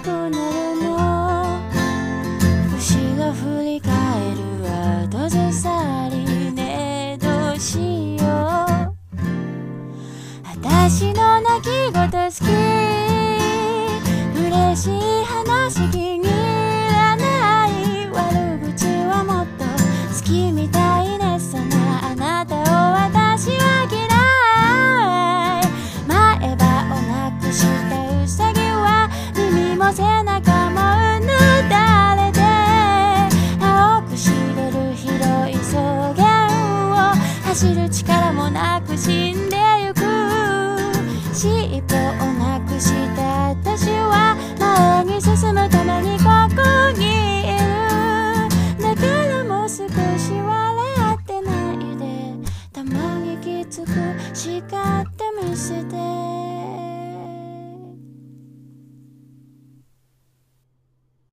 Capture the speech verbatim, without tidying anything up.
くなるの。星が振り返る後ずさりね、どうしよう。私の泣き言好き、嬉しい話気に入らない、悪口はもっと好きみたいね。そんなあなたを私は嫌い。前歯をなくしたウサギは耳も背中もうぬだれて、青く茂る広い草原を走る力もなく死んでゆく。尻尾をなくした私は前に進むためにここにいる。だからもう少し笑ってないで、たまにきつく叱ってみせて。